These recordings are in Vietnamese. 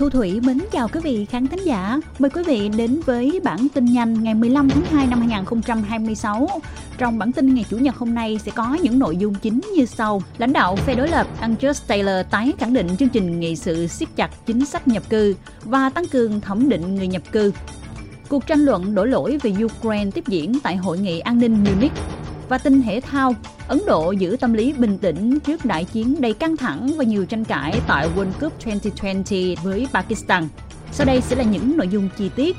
Thu Thủy mến chào quý vị khán thính giả. Mời quý vị đến với bản tin nhanh ngày 15 tháng 2 năm 2026. Trong bản tin ngày Chủ nhật hôm nay sẽ có những nội dung chính như sau. Lãnh đạo phe đối lập Angus Taylor tái khẳng định chương trình nghị sự siết chặt chính sách nhập cư và tăng cường thẩm định người nhập cư. Cuộc tranh luận đổ lỗi về Ukraine tiếp diễn tại Hội nghị An ninh Munich. Và tin thể thao, Ấn Độ giữ tâm lý bình tĩnh trước đại chiến đầy căng thẳng và nhiều tranh cãi tại World Cup 2020 với Pakistan. Sau đây sẽ là những nội dung chi tiết.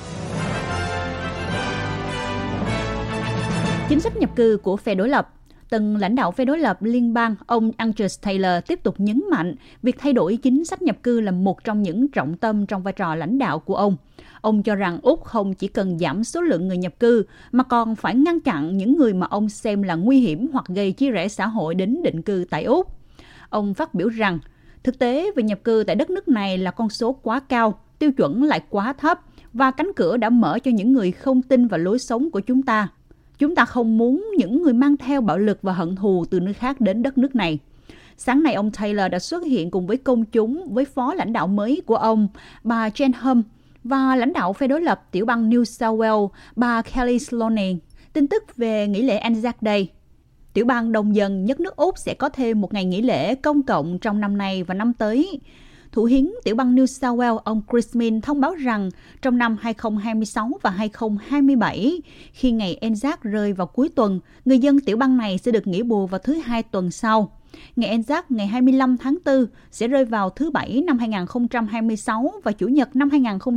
Chính sách nhập cư của phe đối lập. Từng lãnh đạo phe đối lập liên bang, ông Angus Taylor tiếp tục nhấn mạnh việc thay đổi chính sách nhập cư là một trong những trọng tâm trong vai trò lãnh đạo của ông. Ông cho rằng Úc không chỉ cần giảm số lượng người nhập cư, mà còn phải ngăn chặn những người mà ông xem là nguy hiểm hoặc gây chia rẽ xã hội đến định cư tại Úc. Ông phát biểu rằng, thực tế về nhập cư tại đất nước này là con số quá cao, tiêu chuẩn lại quá thấp, và cánh cửa đã mở cho những người không tin vào lối sống của chúng ta. Chúng ta không muốn những người mang theo bạo lực và hận thù từ nơi khác đến đất nước này. Sáng nay, ông Taylor đã xuất hiện cùng với công chúng với phó lãnh đạo mới của ông, bà Jen Hum, và lãnh đạo phe đối lập tiểu bang New South Wales, bà Kelly Sloane. Tin tức về nghỉ lễ Anzac Day. Tiểu bang đông dân nhất nước Úc sẽ có thêm một ngày nghỉ lễ công cộng trong năm nay và năm tới. Thủ hiến tiểu bang New South Wales, ông Chris Minns thông báo rằng trong năm 2026 và 2027, khi ngày Anzac rơi vào cuối tuần, người dân tiểu bang này sẽ được nghỉ bù vào thứ Hai tuần sau. Ngày Anzac ngày 25 tháng 4 sẽ rơi vào thứ Bảy năm 2026 và Chủ nhật năm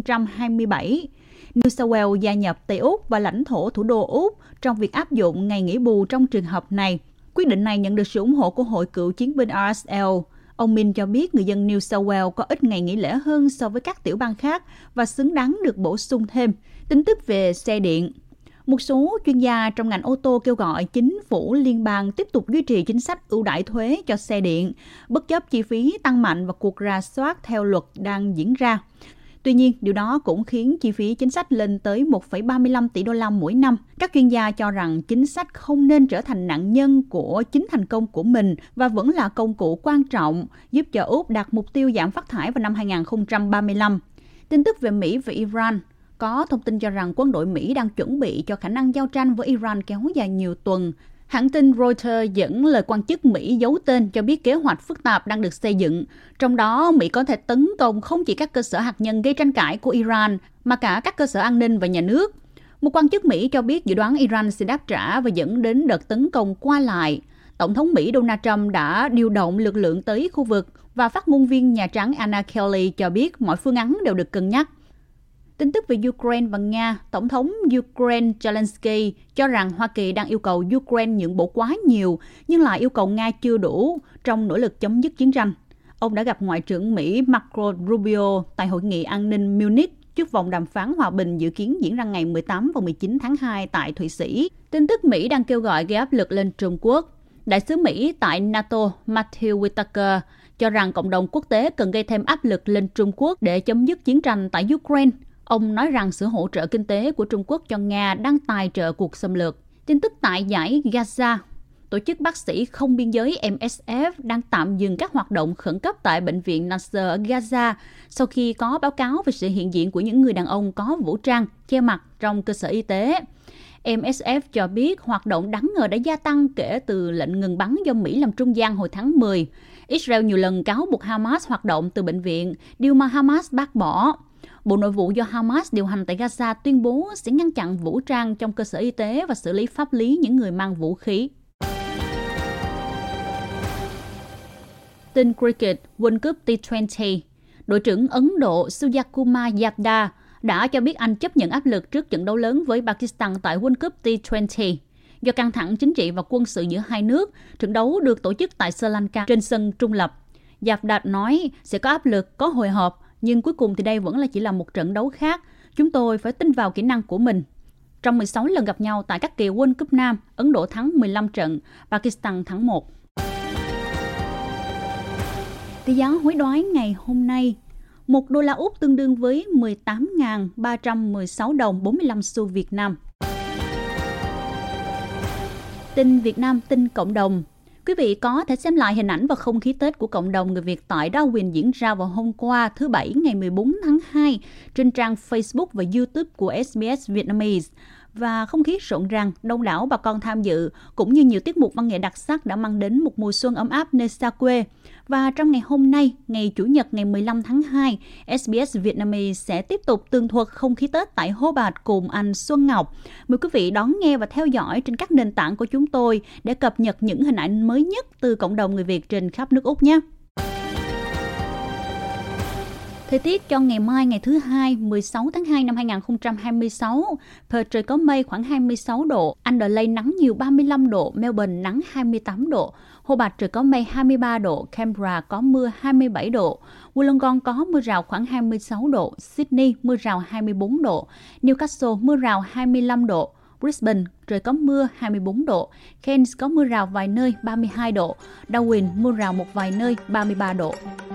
2027. New South Wales gia nhập Tây Úc và lãnh thổ thủ đô Úc trong việc áp dụng ngày nghỉ bù trong trường hợp này. Quyết định này nhận được sự ủng hộ của Hội Cựu chiến binh RSL. Ông Min cho biết người dân New South Wales có ít ngày nghỉ lễ hơn so với các tiểu bang khác và xứng đáng được bổ sung thêm. Tin tức về xe điện. Một số chuyên gia trong ngành ô tô kêu gọi chính phủ liên bang tiếp tục duy trì chính sách ưu đãi thuế cho xe điện, bất chấp chi phí tăng mạnh và cuộc rà soát theo luật đang diễn ra. Tuy nhiên, điều đó cũng khiến chi phí chính sách lên tới 1,35 tỷ đô la mỗi năm. Các chuyên gia cho rằng chính sách không nên trở thành nạn nhân của chính thành công của mình và vẫn là công cụ quan trọng giúp cho Úc đạt mục tiêu giảm phát thải vào năm 2035. Tin tức về Mỹ và Iran. Có thông tin cho rằng quân đội Mỹ đang chuẩn bị cho khả năng giao tranh với Iran kéo dài nhiều tuần. Hãng tin Reuters dẫn lời quan chức Mỹ giấu tên cho biết kế hoạch phức tạp đang được xây dựng. Trong đó, Mỹ có thể tấn công không chỉ các cơ sở hạt nhân gây tranh cãi của Iran, mà cả các cơ sở an ninh và nhà nước. Một quan chức Mỹ cho biết dự đoán Iran sẽ đáp trả và dẫn đến đợt tấn công qua lại. Tổng thống Mỹ Donald Trump đã điều động lực lượng tới khu vực và phát ngôn viên Nhà Trắng Anna Kelly cho biết mọi phương án đều được cân nhắc. Tin tức về Ukraine và Nga, Tổng thống Ukraine Zelensky cho rằng Hoa Kỳ đang yêu cầu Ukraine nhượng bộ quá nhiều, nhưng lại yêu cầu Nga chưa đủ trong nỗ lực chấm dứt chiến tranh. Ông đã gặp Ngoại trưởng Mỹ Marco Rubio tại Hội nghị An ninh Munich trước vòng đàm phán hòa bình dự kiến diễn ra ngày 18 và 19 tháng 2 tại Thụy Sĩ. Tin tức Mỹ đang kêu gọi gây áp lực lên Trung Quốc. Đại sứ Mỹ tại NATO Matthew Whitaker cho rằng cộng đồng quốc tế cần gây thêm áp lực lên Trung Quốc để chấm dứt chiến tranh tại Ukraine. Ông nói rằng sự hỗ trợ kinh tế của Trung Quốc cho Nga đang tài trợ cuộc xâm lược. Tin tức tại giải Gaza. Tổ chức bác sĩ không biên giới MSF đang tạm dừng các hoạt động khẩn cấp tại bệnh viện Nasser ở Gaza sau khi có báo cáo về sự hiện diện của những người đàn ông có vũ trang che mặt trong cơ sở y tế. MSF cho biết hoạt động đáng ngờ đã gia tăng kể từ lệnh ngừng bắn do Mỹ làm trung gian hồi tháng 10. Israel nhiều lần cáo buộc Hamas hoạt động từ bệnh viện, điều mà Hamas bác bỏ. Bộ Nội vụ do Hamas điều hành tại Gaza tuyên bố sẽ ngăn chặn vũ trang trong cơ sở y tế và xử lý pháp lý những người mang vũ khí. Tin cricket World Cup T20. Đội trưởng Ấn Độ Suryakumar Yadav đã cho biết anh chấp nhận áp lực trước trận đấu lớn với Pakistan tại World Cup T20. Do căng thẳng chính trị và quân sự giữa hai nước, trận đấu được tổ chức tại Sri Lanka trên sân trung lập. Yadav nói sẽ có áp lực, có hồi hộp, nhưng cuối cùng thì đây vẫn là chỉ là một trận đấu khác. Chúng tôi phải tin vào kỹ năng của mình. Trong 16 lần gặp nhau tại các kỳ World Cup Nam, Ấn Độ thắng 15 trận, Pakistan thắng 1. Tỷ giá hối đoái ngày hôm nay, 1 đô la Úc tương đương với 18.316 đồng 45 xu Việt Nam. Tin Việt Nam, tin cộng đồng. Quý vị có thể xem lại hình ảnh và không khí Tết của cộng đồng người Việt tại Darwin diễn ra vào hôm qua thứ Bảy ngày 14 tháng 2 trên trang Facebook và YouTube của SBS Vietnamese. Và không khí rộn ràng, đông đảo bà con tham dự, cũng như nhiều tiết mục văn nghệ đặc sắc đã mang đến một mùa xuân ấm áp nơi xa quê. Và trong ngày hôm nay, ngày Chủ nhật ngày 15 tháng 2, SBS Vietnamese sẽ tiếp tục tường thuật không khí Tết tại Hobart cùng anh Xuân Ngọc. Mời quý vị đón nghe và theo dõi trên các nền tảng của chúng tôi để cập nhật những hình ảnh mới nhất từ cộng đồng người Việt trên khắp nước Úc nhé. Thời tiết cho ngày mai ngày thứ Hai, 16 tháng 2 năm 2026. Perth trời có mây khoảng 26 độ, Adelaide nắng nhiều 35 độ, Melbourne nắng 28 độ, Hobart trời có mây 23 độ, Canberra có mưa 27 độ, Wollongong có mưa rào khoảng 26 độ, Sydney mưa rào 24 độ, Newcastle mưa rào 25 độ, Brisbane trời có mưa 24 độ, Cairns có mưa rào vài nơi 32 độ, Darwin mưa rào một vài nơi 33 độ.